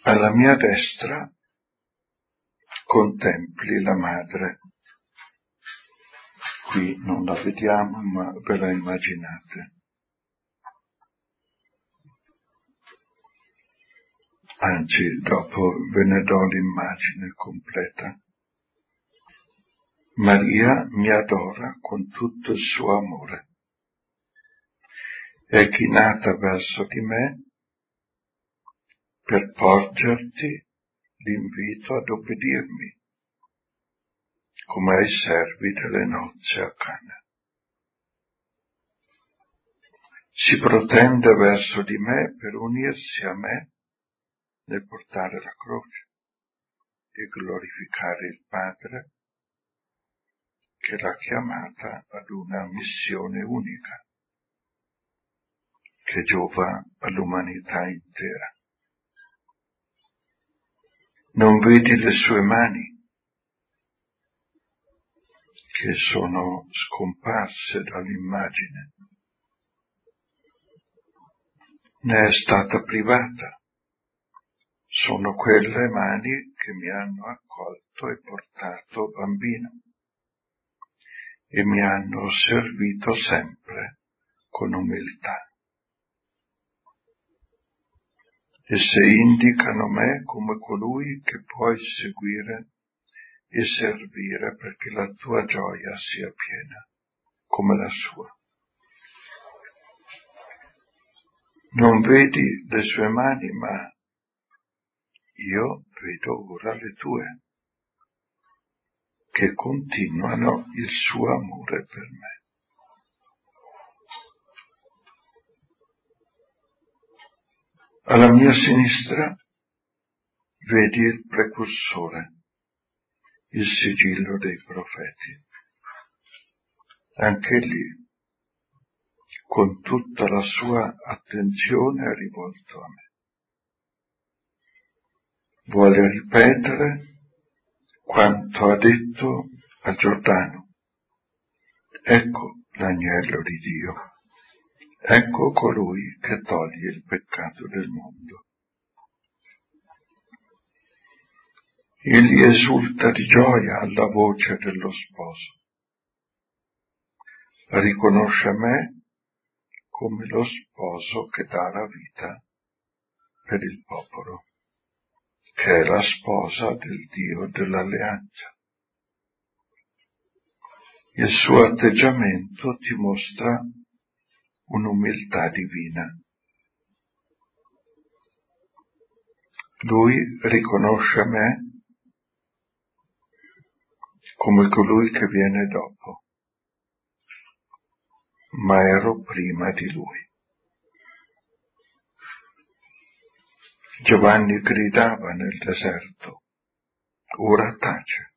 alla mia destra contempli la madre. Qui non la vediamo, ma ve la immaginate. Anzi, dopo ve ne do l'immagine completa. Maria mi adora con tutto il suo amore. È chinata verso di me per porgerti l'invito ad obbedirmi, come ai servi delle nozze a Cana. Si protende verso di me per unirsi a me nel portare la croce e glorificare il Padre che l'ha chiamata ad una missione unica che giova all'umanità intera. Non vedi le sue mani che sono scomparse dall'immagine? Ne è stata privata. Sono quelle mani che mi hanno accolto e portato bambino e mi hanno servito sempre con umiltà. Esse indicano me come colui che puoi seguire e servire perché la tua gioia sia piena come la sua. Non vedi le sue mani, ma io vedo ora le tue, che continuano il suo amore per me. Alla mia sinistra vedi il precursore, il sigillo dei profeti. Anche lì, con tutta la sua attenzione è rivolto a me. Vuole ripetere quanto ha detto a Giordano. Ecco l'agnello di Dio. Ecco colui che toglie il peccato del mondo. Egli esulta di gioia alla voce dello sposo. Riconosce me come lo sposo che dà la vita per il popolo, che è la sposa del Dio dell'alleanza. Il suo atteggiamento ti mostra un'umiltà divina. Lui riconosce me come colui che viene dopo, ma ero prima di lui. Giovanni gridava nel deserto, ora tace,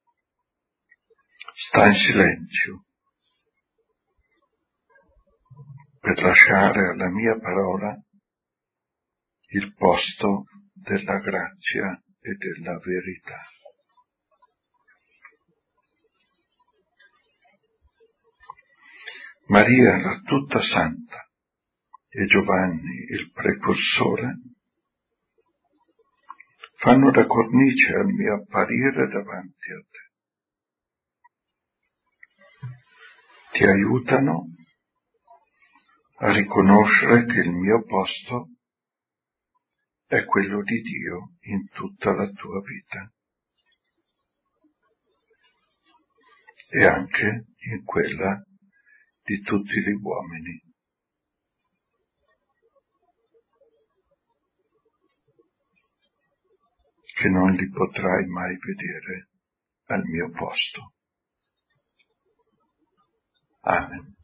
sta in silenzio, per lasciare alla mia parola il posto della grazia e della verità. Maria, la tutta santa, e Giovanni, il precursore, fanno da cornice al mio apparire davanti a te. Ti aiutano a riconoscere che il mio posto è quello di Dio in tutta la tua vita e anche in quella di tutti gli uomini. Che non li potrai mai vedere al mio posto. Amen.